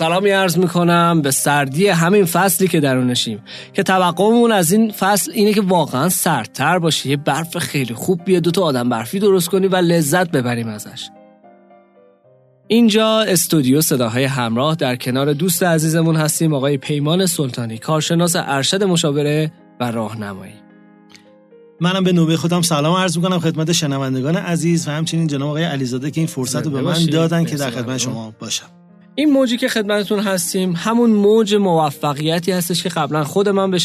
سلامی عرض میکنم به سردی همین فصلی که درونشیم که توقعمون از این فصل اینه که واقعا سردتر باشه، یه برف خیلی خوب بیاد، 2 آدم برفی درست کنی و لذت ببریم ازش. اینجا استودیو صداهای همراه در کنار دوست عزیزمون هستیم، آقای پیمان سلطانی، کارشناس ارشد مشاوره و راهنمایی. منم به نوبه خودم سلام عرض میکنم خدمت شنوندگان عزیز و همچنین جناب آقای علیزاده که این فرصت رو به من دادن که در خدمت شما باشم. این موجی که خدمتتون هستیم همون موج موفقیتی هستش که قبلا خود من به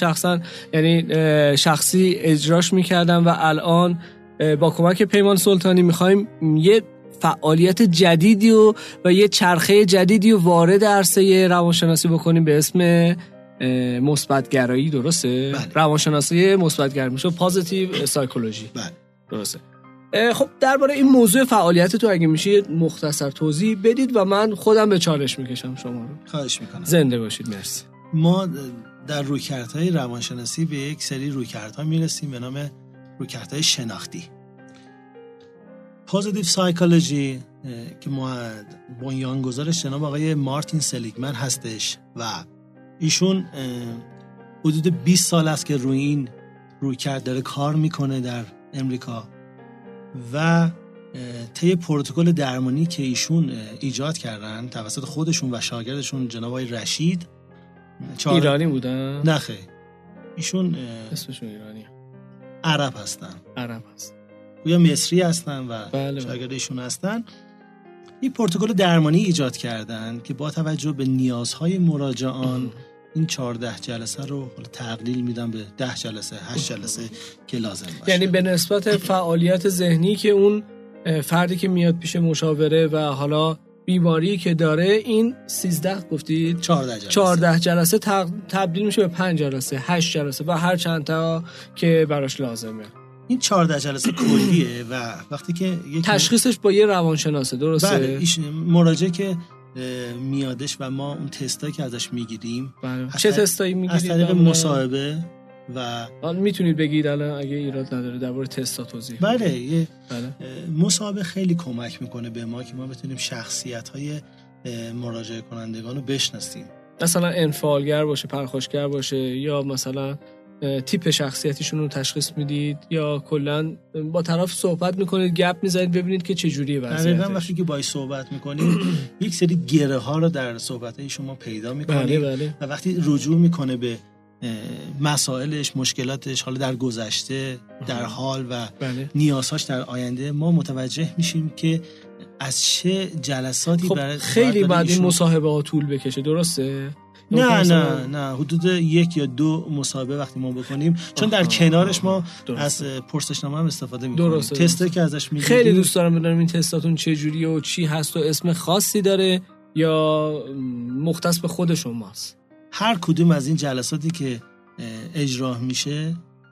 شخصی اجراش میکردم و الان با کمک پیمان سلطانی میخوایم یه فعالیت جدیدی و یه چرخه جدیدی رو وارد عرصه روانشناسی بکنیم به اسم مثبت‌گرایی. درسته؟ بله. روانشناسی مثبت‌گرایی میشه پوزیتیو سایکولوژی. بله. درسته. خب درباره این موضوع فعالیت تو اگه میشه مختصر توضیح بدید و من خودم به چالش میکشم شما رو. خواهش میکنم. زنده باشید. مرسی. ما در رویکردهای روانشناسی به یک سری رویکردها میرسیم به نام رویکردهای شناختی. پوزیتیو سایکولوژی که بنیانگذارش جناب آقای مارتین سلیگمن هستش و ایشون حدود 20 سال است که روی این رویکرد داره کار میکنه در امریکا و طی پروتکل درمانی که ایشون ایجاد کردن توسط خودشون و شاگردشون جناب آقای رشید. ایرانی بودن؟ نه خیر، ایشون اسمشون ایرانی، عرب هستن یا مصری هستن و شاگرد ایشون هستن. این پروتکل درمانی ایجاد کردن که با توجه به نیازهای مراجعان این 14 جلسه رو تقلیل میدن به 10 جلسه 8 جلسه که لازم باشه. یعنی به نسبت فعالیت ذهنی که اون فردی که میاد پیش مشاوره و حالا بیماری که داره این 13 گفتید 14 جلسه تبدیل میشه به 5 جلسه 8 جلسه و هر چند تا که براش لازمه. این 14 جلسه کلیه و وقتی که تشخیصش با یه روانشناسه. درسته؟ بله. مراجعه که میادش و ما اون تستایی که ازش میگیریم. بله. چه تستایی میگیرید؟ از طریق مصاحبه و میتونید بگید الان اگه ایراد نداره درباره تستا توضیح. بله. مصاحبه خیلی کمک میکنه به ما که ما بتونیم شخصیت‌های مراجعه کنندگان رو بشناسیم. مثلا انفعالگر باشه، پرخاشگر باشه، یا مثلا تیپ شخصیتیشون رو تشخیص میدید، یا کلا با طرف صحبت میکنید، گپ میزنید ببینید که چه جوریه وضعیتش. دقیقاً وقتی که باهاش صحبت میکنید یک سری گره ها رو در صحبت‌های شما پیدا میکنید. بله. و وقتی رجوع میکنه به مسائلش، مشکلاتش، حالا در گذشته، در حال و نیازهاش در آینده، ما متوجه میشیم که از چه جلساتی برای خیلی بعد این مصاحبه ها طول بکشه. درسته؟ نه حدود 1 یا 2 مصاحبه وقتی ما بکنیم، چون در کنارش ما از پرسشنامه هم استفاده میکنیم. تسته که ازش میگیریم. خیلی دوست دارم بدونم این تستاتون چه جوریه و چی هست و اسم خاصی داره یا مختص به خود شماست؟ هر کدوم از این جلساتی که اجرا میشه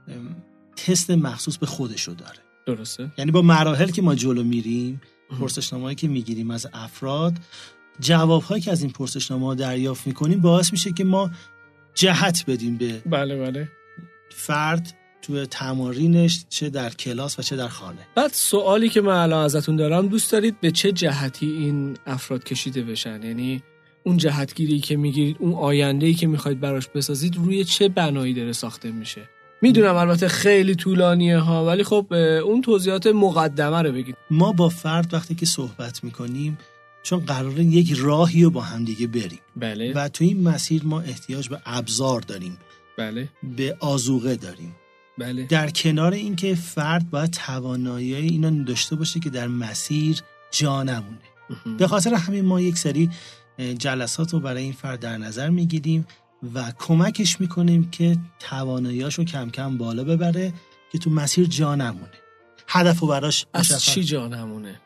تست مخصوص به خودشو داره. درسته؟ یعنی با مراحل که ما جلو میریم، پرسشنامه‌ای که میگیریم از افراد، جواب‌هایی که از این پرسشنامه‌ها دریافت میکنیم باعث میشه که ما جهت بدیم به بله فرد تو تمارینش، چه در کلاس و چه در خانه. بعد سوالی که من الان ازتون دارم، دوست دارید به چه جهتی این افراد کشیده بشن؟ یعنی اون جهتگیری که میگیرید، اون آینده‌ای که میخواید براش بسازید، روی چه بنایی داره ساخته میشه؟ میدونم البته خیلی طولانیه ها، ولی خب اون توضیحات مقدمه رو بگید. ما با فرد وقتی که صحبت میکنیم، چون قراره یک راهی رو با هم دیگه بریم. بله. و تو این مسیر ما احتیاج به ابزار داریم. بله. به آذوقه داریم. بله. در کنار این که فرد باید توانایی اینا داشته باشه که در مسیر جا نمونه. به خاطر همین ما یک سری جلسات رو برای این فرد در نظر میگیریم و کمکش میکنیم که تواناییاشو کم کم بالا ببره که تو مسیر جا نمونه. هدفو براش از چی جا نمونه؟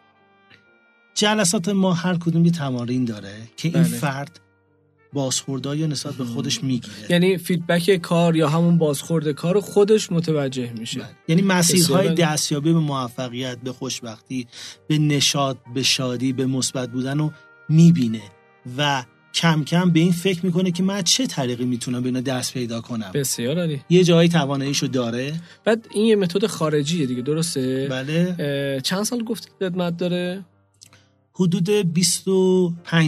جلسات ما هر کدوم یه تمارین داره که این فرد بازخوردهای نسبت به خودش میگیره. یعنی فیدبک کار یا همون بازخورد کار رو خودش متوجه میشه. یعنی مسیرهای دستیابی به موفقیت، به خوشبختی، به نشاط، به شادی، به مثبت بودن رو میبینه و کم کم به این فکر میکنه که من چه طریقی میتونم به اینا دست پیدا کنم. بسیار عالی. یه جایی تواناییشو داره. بعد این یه متد خارجیه دیگه، درسته؟ بله. چند سال گفتید خدمت داره؟ حدود 25 سال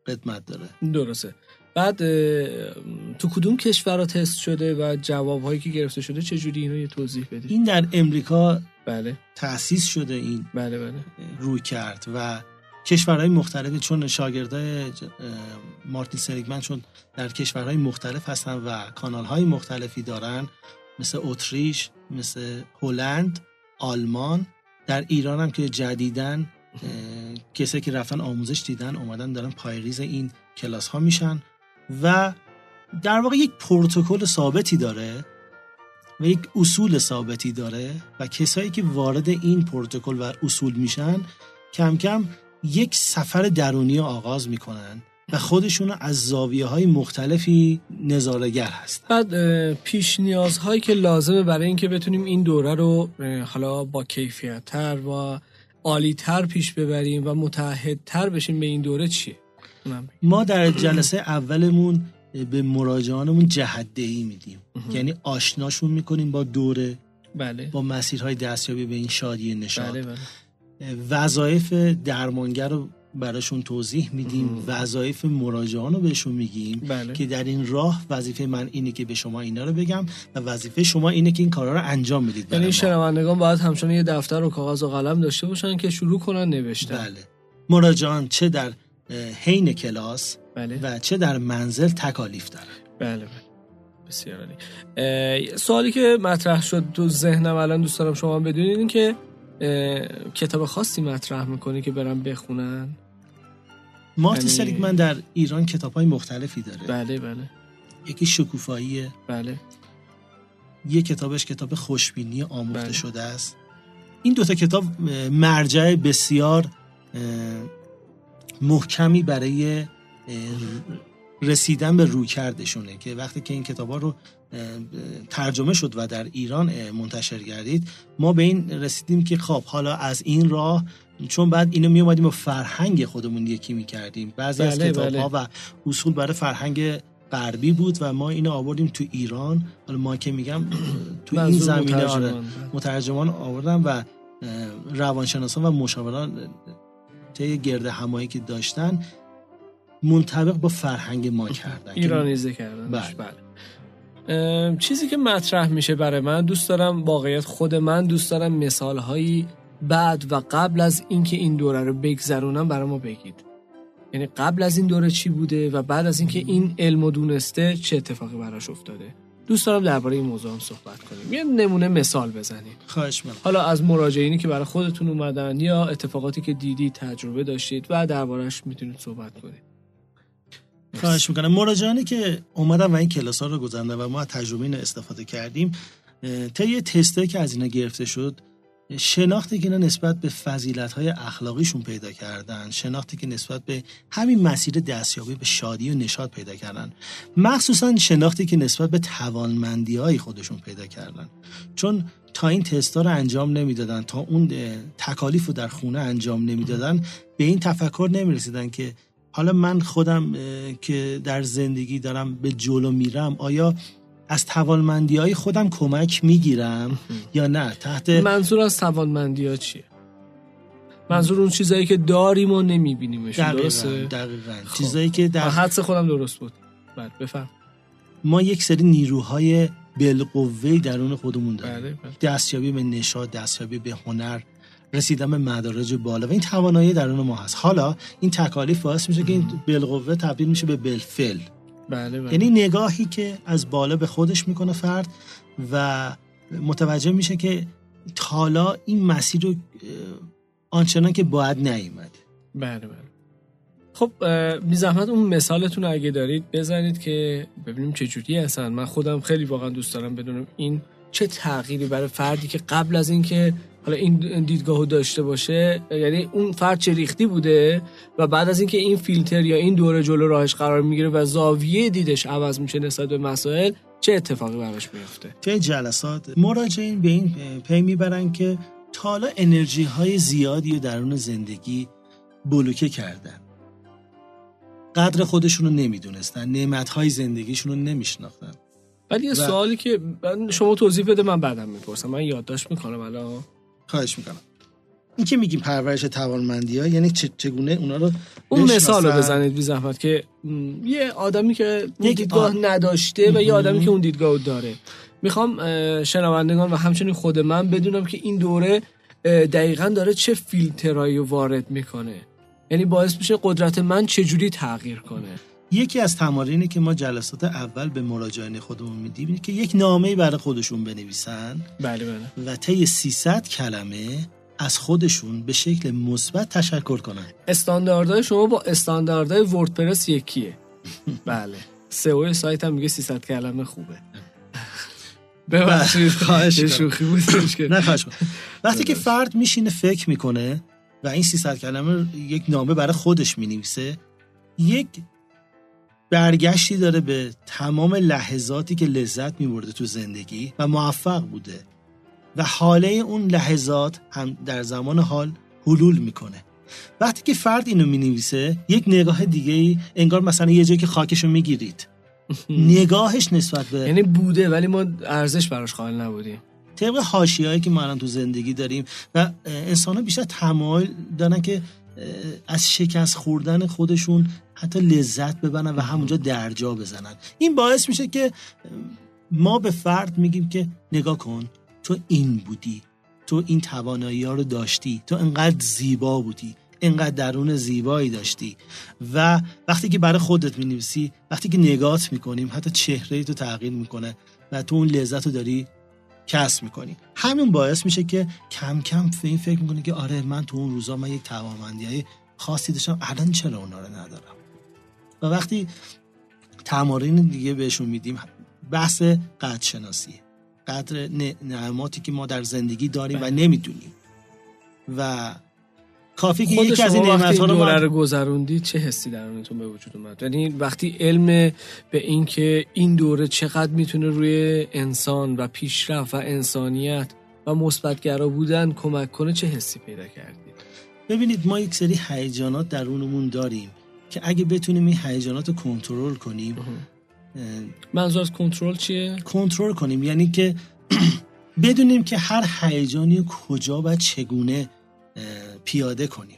قدمت داره. درسته. بعد تو کدوم کشورها تست شده و جوابهایی که گرفته شده چجوری، اینو یه توضیح بدید. این در امریکا بله تأسیس شده، این بله روی کرد و کشورهای مختلفی، چون شاگردای مارتین سلیگمن چون در کشورهای مختلف هستن و کانالهای مختلفی دارن، مثل اتریش، مثل هلند، آلمان، در ایران هم که جدیدن کسایی که رفتن آموزش دیدن اومدن دارن پایریز این کلاس ها میشن و در واقع یک پروتکل ثابتی داره و یک اصول ثابتی داره و کسایی که وارد این پروتکل و اصول میشن کم کم یک سفر درونی آغاز میکنن و خودشون از زاویه‌های مختلفی نظاره‌گر هستن. بعد پیش نیازهایی که لازمه برای اینکه بتونیم این دوره رو حالا با کیفیت‌تر و عالی‌تر پیش ببریم و متعهدتر بشیم به این دوره چیه؟ ما در جلسه اولمون به مراجعانمون جهت‌دهی میدیم، یعنی آشناشون میکنیم با دوره، بله، با مسیرهای دستیابی به این شادی نشاط، بله. وظایف درمانگر رو براشون توضیح میدیم، وظایف مراجعان رو بهشون میگیم، بله. که در این راه وظیفه من اینه که به شما اینا رو بگم و وظیفه شما اینه که این کارا رو انجام بدید. یعنی شنوندگان باید همچنان یه دفتر و کاغذ و قلم داشته باشن که شروع کنن نوشتن. بله. مراجعان چه در حین کلاس، بله، و چه در منزل تکالیف دارن. بله. بسیار عالی. سوالی که مطرح شد تو ذهنم الان دوست دارم شما بدونید این که کتاب خاصی مطرح میکنی که برام بخونن؟ مارتین سلیگمن در ایران کتاب‌های مختلفی داره. بله. یکی شکوفاییه. بله. یک کتابش کتاب خوشبینی آموخته بله. شده است. این دوتا کتاب مرجع بسیار محکمی برای رسیدن به رویکردشونه که وقتی که این کتابا رو ترجمه شد و در ایران منتشر گردید، ما به این رسیدیم که خب حالا از این راه، چون بعد اینو می اومدیم و فرهنگ خودمون یکی می کردیم، بعضی از کتاب‌ها و اصول برای فرهنگ غربی بود و ما اینو آوردیم تو ایران. حالا ما که میگم تو این زمینه مترجمان آوردن و روانشناسان و مشاوران طی گرد همایی که داشتن منطبق با فرهنگ ما کردن، ایرانیزه کردن. بله. چیزی که مطرح میشه برای من، دوست دارم واقعیت خود من دوست دارم مثالهایی بعد و قبل از اینکه این دوره رو بگذرونم برای ما بگید. یعنی قبل از این دوره چی بوده و بعد از اینکه این علمو دونسته چه اتفاقی براش افتاده. دوست دارم درباره این موضوع هم صحبت کنیم. یه نمونه مثال بزنیم. خواهش می‌کنم. حالا از مراجعینی که برای خودتون اومدن یا اتفاقاتی که دیدید، تجربه داشتید و درباره‌اش میتونید صحبت کنید. خواهش میکنم. مراجعانی که اومدن و این کلاس ها رو گذروندن و ما از تجربه اینو استفاده کردیم، طی تستایی که از اینا گرفته شد، شناختی که اینا نسبت به فضیلت‌های اخلاقیشون پیدا کردن، شناختی که نسبت به همین مسیر دستیابی به شادی و نشاط پیدا کردن، مخصوصا شناختی که نسبت به توانمندی‌های خودشون پیدا کردن، چون تا این تستا رو انجام نمیدادن، تا اون تکالیف رو در خونه انجام نمیدادن، به این تفکر نمیرسیدن که حالا من خودم که در زندگی دارم به جلو میرم، آیا از توانمندی‌های خودم کمک میگیرم یا نه؟ تحت منظور از توانمندی‌ها چیه؟ منظور اون چیزایی که داریم و نمیبینیمشون. درسته؟ دقیقاً. چیزایی که در حدس خودم درست بود. بعد بفهم. ما یک سری نیروهای بالقوه درون خودمون داریم. بله. دستیابی به نشاط، دستیابی به هنر، رسیدن به مدارج بالا و این توانایی درون ما هست. حالا این تکالیف باعث میشه که این بالقوه تبدیل میشه به بالفعل. بله. یعنی نگاهی که از بالا به خودش میکنه فرد و متوجه میشه که حالا این مسیر رو آنچنان که باید نیامد. بله. خب بی زحمت اون مثالتون اگه دارید بزنید که ببینیم چه جوری هستن. من خودم خیلی واقعا دوست دارم بدونم این چه تغییری برای فردی که قبل از این که حالا این دیدگاهو داشته باشه، یعنی اون فرد چه ریختی بوده و بعد از اینکه این فیلتر یا این دوره جلو راهش قرار میگیره و زاویه دیدش عوض میشه نسبت به مسائل، چه اتفاقی براش میفته؟ توی جلسات مراجعین به این پی میبرن که تا حالا انرژی های زیادی درون زندگی بلوکه کردن، قدر خودشونو نمیدونستن، نعمت‌های زندگیشونو نمیشناختن. ولی یه سوالی که شما توضیح بده من بعدم میپرسم، من یادداشت میکنم الان. خواهش میکنم. این که میگیم پرورش توانمندی‌ها یعنی چگونه اونا رو اون مثال رو بزنید بی زحمت که یه آدمی که دیدگاه نداشته و یه آدمی که اون دیدگاه رو داره. میخوام شنوندگان و همچنین خود من بدونم که این دوره دقیقاً داره چه فیلترایی وارد میکنه، یعنی باعث میشه قدرت من چجوری تغییر کنه. یکی از تمارینی که ما جلسات اول به مراجعین خودمون میدیم اینه که یک نامه‌ای برای خودشون بنویسن. بله. و طی 300 کلمه از خودشون به شکل مثبت تشکر کنن. استانداردهای شما با استانداردهای وردپرس یکیه. بله. سئو سایت هم میگه 300 کلمه خوبه. ببخشید خواهش شوخی بود. نه خواهش کنم. وقتی که فرد میشینه فکر میکنه و این 300 کلمه یک نامه برای خودش مینویسه، یک برگشتی داره به تمام لحظاتی که لذت میبرده تو زندگی و موفق بوده و حاله اون لحظات هم در زمان حال حلول میکنه. وقتی که فرد اینو مینویسه، یک نگاه دیگه انگار مثلا یه جایی که خاکشو میگیرید نگاهش نسبت به یعنی بوده ولی ما ارزش براش قائل نبودیم. طبق حاشیه‌ای که ما الان تو زندگی داریم و انسان‌ها بیشتر تمایل دارن که از شکست خوردن خودشون حتی لذت ببرن و همونجا درجا بزنن. این باعث میشه که ما به فرد میگیم که نگاه کن، تو این بودی، تو این توانایی‌ها رو داشتی، تو انقدر زیبا بودی، انقدر درون زیبایی داشتی. و وقتی که برای خودت می‌نویسی، وقتی که نگات می‌کنیم، حتی چهره‌ای تو تغییر می‌کنه و تو اون لذت رو داری کسب می‌کنی. همین باعث میشه که کم کم به این فکر می‌کنی که آره من تو اون روزا من یک توانمندی‌های خاصی داشتم، الان چرا اونا رو ندارم. و وقتی تمارین دیگه بهشون میدیم، بحث قدرشناسی، قدر نعماتی که ما در زندگی داریم و نمیدونیم و کافی که یکی از این نعمت‌ها رو دوره رو گذروندی چه حسی درونتون به وجود اومد؟ یعنی وقتی علم به این که این دوره چقدر میتونه روی انسان و پیشرفت و انسانیت و مثبت‌گرا بودن کمک کنه، چه حسی پیدا کردید؟ ببینید ما یک سری هیجانات درونمون داریم که اگه بتونیم این هیجانات رو کنترل کنیم. منظور از کنترل چیه؟ کنترل کنیم یعنی که بدونیم که هر هیجانی کجا و چگونه پیاده کنیم.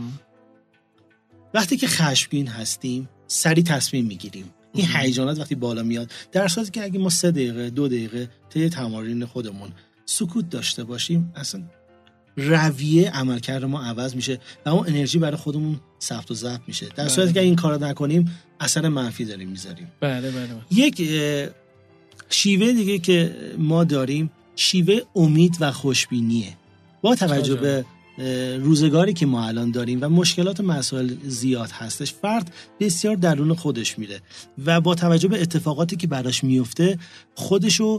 وقتی که خشمگین هستیم سریع تصمیم میگیریم. این هیجانات وقتی بالا میاد، در صورتی که اگه ما 3 دقیقه 2 دقیقه طی تمارین خودمون سکوت داشته باشیم، اصلا رویه عملکرد ما عوض میشه و اون انرژی برای خودمون ثبت و ضبط میشه. در صورتی که این کارو نکنیم اثر منفی داریم میذاریم. بله. یک شیوه دیگه که ما داریم شیوه امید و خوشبینیه. با توجه به روزگاری که ما الان داریم و مشکلات مسائل زیاد هستش، فرد بسیار درون خودش میره و با توجه به اتفاقاتی که براش میفته خودشو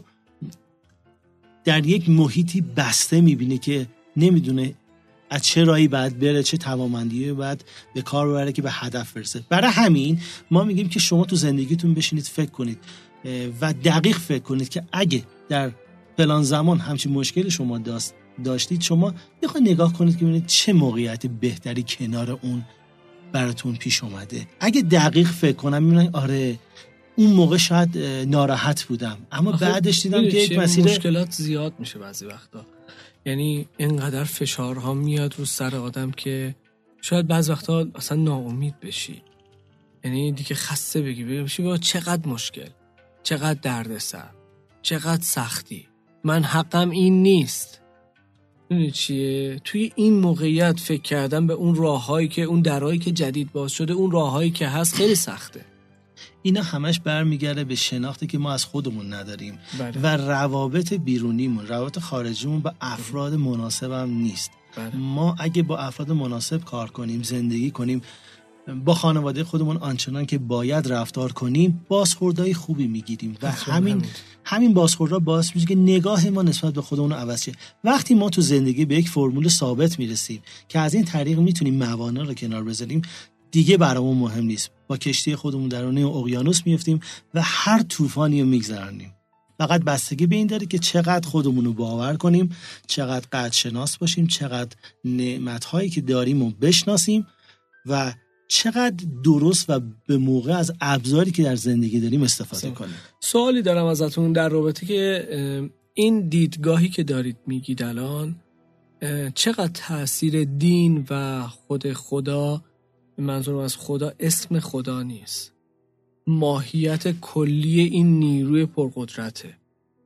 در یک محیطی بسته میبینه که نمیدونه از چه راهی باید بره، چه توانمندی باید به کار ببره که به هدف برسه. برای همین ما میگیم که شما تو زندگیتون بشینید فکر کنید و دقیق فکر کنید که اگه در فلان زمان همچین مشکلی شما داشتید، شما یه نگاه کنید که ببینید چه موقعیت بهتری کنار اون براتون پیش اومده. اگه دقیق فکر کنم میبینید آره اون موقع شاید ناراحت بودم، اما بعدش دیدم که یک مسیر مشکلات زیاد میشه بعضی وقتا. یعنی اینقدر فشارها میاد رو سر آدم که شاید بعضی وقتا اصلا ناامید بشی. یعنی دیگه خسته بشی با چقدر مشکل، چقدر دردسر، چقدر سختی، من حقم این نیست. میدونی چیه؟ توی این موقعیت فکر کردن به اون راههایی که اون درایی که جدید باز شده، اون راههایی که هست خیلی سخته. اینا همش برمیگرده به شناختی که ما از خودمون نداریم. بله. و روابط بیرونیمون، روابط خارجیمون با افراد مناسب هم نیست. بله. ما اگه با افراد مناسب کار کنیم، زندگی کنیم، با خانواده خودمون آنچنان که باید رفتار کنیم، بازخوردهای خوبی میگیریم و همین بازخوردها باعث میشه که نگاه ما نسبت به خودمون عوض شه. وقتی ما تو زندگی به یک فرمول ثابت میرسیم که از این طریق میتونیم موانع رو کنار بذاریم، دیگه برامون مهم نیست. با کشتی خودمون درون اقیانوس میافتیم و هر طوفانی رو میگذرونیم. فقط بستگی به این داره که چقدر خودمون رو باور کنیم، چقدر قدرشناس باشیم، چقدر نعمت‌هایی که داریم رو بشناسیم و چقدر درست و به موقع از ابزاری که در زندگی داریم استفاده کنیم. سوالی دارم ازتون در رابطه که این دیدگاهی که دارید میگید الان چقدر تأثیر دین و خود خدا، منظورم از خدا اسم خدا نیست، ماهیت کلی این نیروی پرقدرته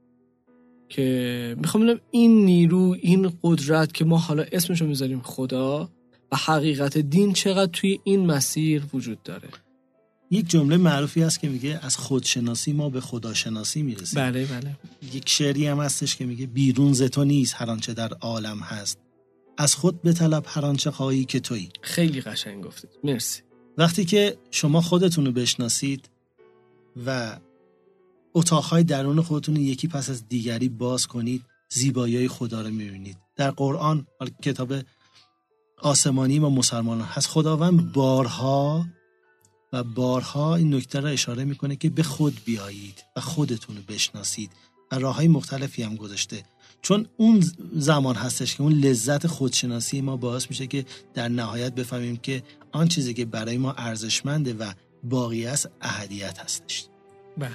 که میخوام ببینم این نیرو، این قدرت که ما حالا اسمشو میذاریم خدا و حقیقت دین چقدر توی این مسیر وجود داره. یک جمله معروفی هست که میگه از خودشناسی ما به خداشناسی میرسیم. بله. یک شعری هم هستش که میگه بیرون ز تو نیست هر آنچه در عالم هست، از خود بطلب هر آنچه خواهی که تویی. خیلی قشنگ گفتید، مرسی. وقتی که شما خودتون رو بشناسید و اتاقهای درون خودتون یکی پس از دیگری باز کنید، زیبایی‌های خدا رو میبینید. در قرآن، کتاب آسمانی ما مسلمانان هست، خداوند بارها و بارها این نکته را اشاره میکنه که به خود بیایید و خودتون رو بشناسید و راههای مختلفی هم گذاشته، چون اون زمان هستش که اون لذت خودشناسی ما باعث میشه که در نهایت بفهمیم که آن چیزی که برای ما ارزشمنده و باقی است احدیت هستش. بله.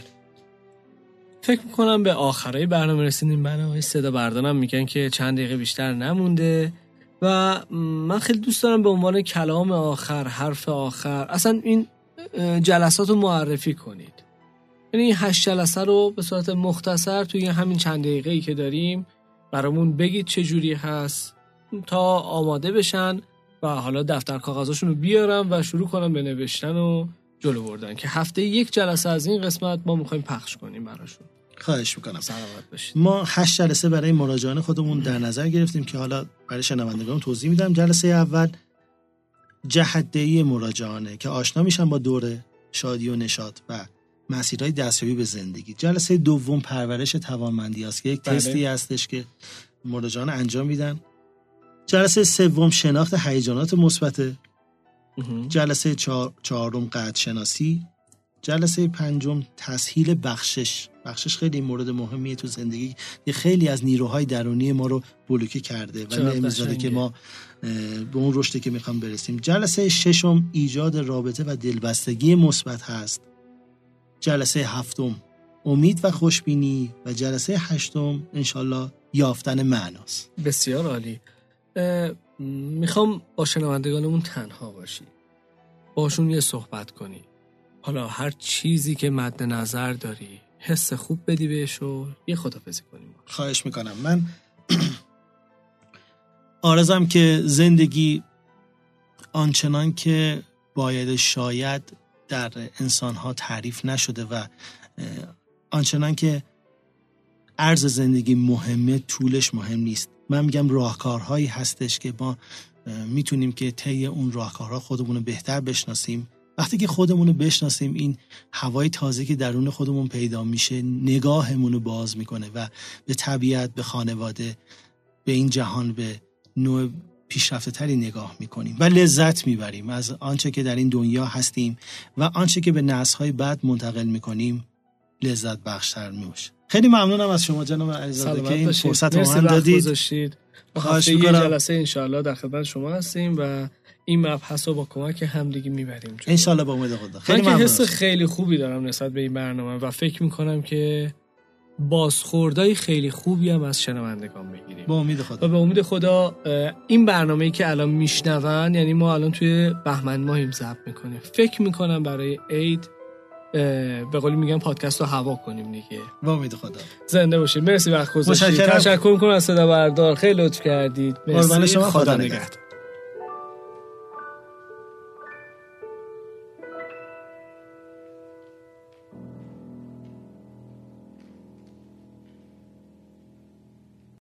فکر میکنم به آخرای برنامه رسیدیم. برنامه صدا بردارم میگن که چند دقیقه بیشتر نمونده و من خیلی دوست دارم به عنوان کلام آخر، حرف آخر، اصلا این جلسات رو معرفی کنید. یعنی 8 جلسه رو به صورت مختصر توی همین چند دقیقه‌ای که داریم برامون بگید چه جوری هست تا آماده بشن و حالا دفتر کاغذاشون رو بیارم و شروع کنم به نوشتن و جلو بردن که هفته 1 جلسه از این قسمت ما میخوایم پخش کنیم براشون. خواهش میکنم. سلامت باشید. ما 8 جلسه برای مراجعان خودمون در نظر گرفتیم که حالا برای شنوندگان توضیح میدم. جلسه اول جهت‌دهی مراجعانه که آشنا میشن با دوره شادی و نشاط و مسیرهای دستیابی به زندگی. جلسه دوم پرورش توانمندی است که یک تستی هستش که مراجعان انجام میدن. جلسه سوم شناخت هیجانات مثبت. جلسه چهارم قدر شناسی. جلسه پنجم تسهیل بخشش. بخشش خیلی مورد مهمیه تو زندگی، یه خیلی از نیروهای درونی ما رو بلوکه کرده و نمیذاره که ما به اون رشدی که میخوام برسیم. جلسه ششم ایجاد رابطه و دلبستگی مثبت هست. جلسه هفتم امید و خوشبینی و جلسه هشتم انشالله یافتن معناست. بسیار عالی. میخوام با شنوندگانمون تنها باشی، باشون یه صحبت کنی، حالا هر چیزی که مد نظر داری حس خوب بدی بهش و یه خدافظی کنیم. خواهش میکنم. من آرزم که زندگی آنچنان که باید شاید در انسانها تعریف نشده و آنچنان که عرض زندگی مهمه طولش مهم نیست. من میگم راهکارهایی هستش که ما میتونیم که طی اون راهکارها خودمون رو بهتر بشناسیم. وقتی که خودمون رو بشناسیم این هوای تازه که درون خودمون پیدا میشه نگاهمون رو باز میکنه و به طبیعت، به خانواده، به این جهان به نوع پیشرفته تری نگاه میکنیم و لذت میبریم از آنچه که در این دنیا هستیم و آنچه که به نسل‌های بعد منتقل میکنیم لذت بخشتر میشه. خیلی ممنونم از شما جناب علیزاده که این فرصت رو هم دادید. خواهش می‌کنم. یه جلسه انشالله در خدمت شما هستیم و این مبحث رو با کمک همدیگه میبریم انشالله با امید خدا. خیلی ممنونم. من حس خیلی خوبی دارم نسبت به این برنامه و فکر میکنم که بازخوردای خیلی خوبی هم از شنوندگان بگیریم با امید خدا. و به امید خدا این برنامه‌ای که الان میشنون، یعنی ما الان توی بهمن ماهیم ضبط میکنیم، فکر میکنم برای عید به قولی میگم پادکست رو هوا کنیم دیگه. با امید خدا. زنده باشید. مرسی وقت گذاشتید. تشکر میکنم از صدا بردار، خیلی لطف کردید. مرسی. شما خدا نگهدار.